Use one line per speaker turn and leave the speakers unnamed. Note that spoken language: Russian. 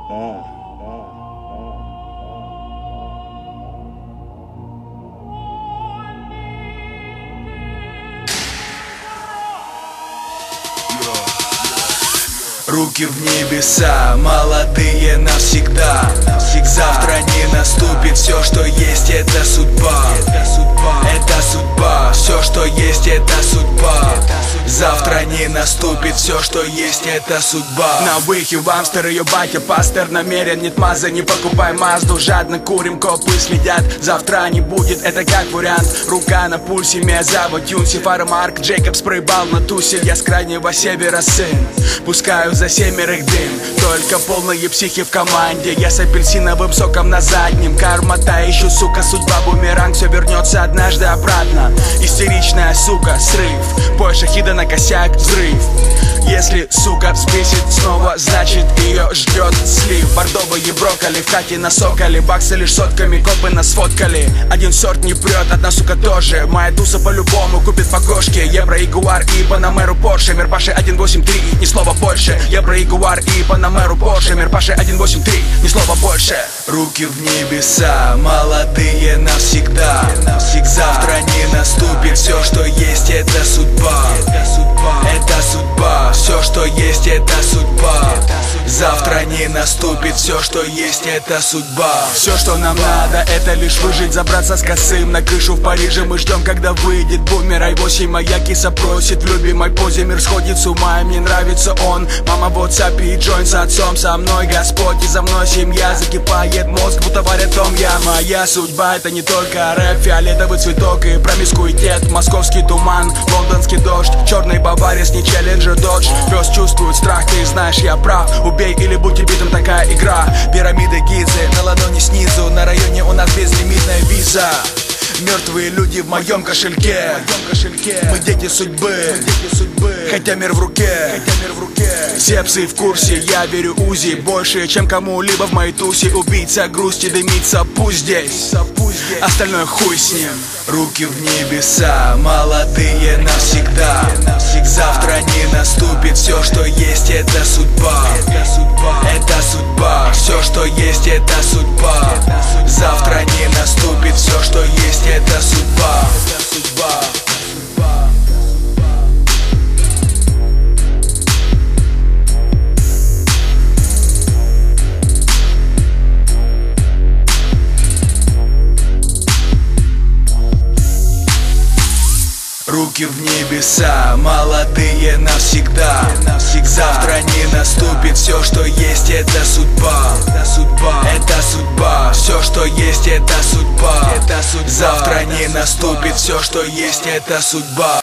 Руки в небеса, молодые навсегда. Завтра не наступит, все, что есть, это судьба. Это судьба, все, что есть, это судьба. Завтра не наступит, все, что есть, это судьба.
На выхе в Амстер, ее батя пастор намерен. Нет маза, не покупай Мазду. Жадно курим, копы следят. Завтра не будет, это как вариант. Рука на пульсе, меня зовут Юнси. Фара Марк Джейкобс проебал на тусе. Я с крайнего севера сын. Пускаю за семерых дым. Только полные психи в команде. Я с апельсиновым соком на заднем. Карма-то ищу, сука, судьба бумеранг. Все вернется однажды обратно. Истеричная сука, срыв. Бой шахида на косяк, взрыв. Если сука взбесит снова, значит ее ждет слив. Бордовые брокколи в хате на соколе. Баксы лишь сотками, копы нас сфоткали. Один сорт не прет, одна сука тоже. Моя туса по-любому купит по кошке. Евро, Ягуар и Панамеру Порше. Мир Паши 183, ни слова больше. Евро, Ягуар и Панамеру Порше. Мир Паши 183, ни слова больше.
Руки в небеса, молодые навсегда. Завтра не наступит, все, что есть, это судьба. Это судьба, все, что есть, это судьба. Завтра не наступит, все, что есть, это судьба.
Все, что нам надо, это лишь выжить, забраться с косым на крышу в Париже. Мы ждем, когда выйдет бумер. i8 моя киса просит в любимой позе. Мир сходит с ума, и мне нравится он. Мама в WhatsApp и джойнт с отцом. Со мной Господь и за мной семья. Закипает мозг, будто варят том я. Моя судьба это не только рэп. Фиолетовый цветок и промискуитет. Московский туман, лондонский дождь. Черный баварец, не челленджер додж. Пес чувствует страх, ты знаешь, я прав. Убей или будь убитым, такая игра. Пирамиды Гизы, на ладони снизу. На районе у нас безлимитная виза. Мертвые люди в моем кошельке. Мы дети судьбы, хотя мир в руке. Все псы в курсе, я верю Узи. Больше, чем кому-либо в моей тусе. Убийца грусти дымится, пусть здесь. Остальное хуй с ним.
Руки в небеса, молодые навсегда. Завтра не наступит, все, что есть, это судьба. Это судьба, все, что есть, это судьба. Завтра не наступит, все, что есть, это судьба. Руки в небеса, молодые навсегда. Завтра не наступит, все, что есть, это судьба. Это судьба, все, что есть, это судьба. Завтра не наступит, все, что есть, это судьба.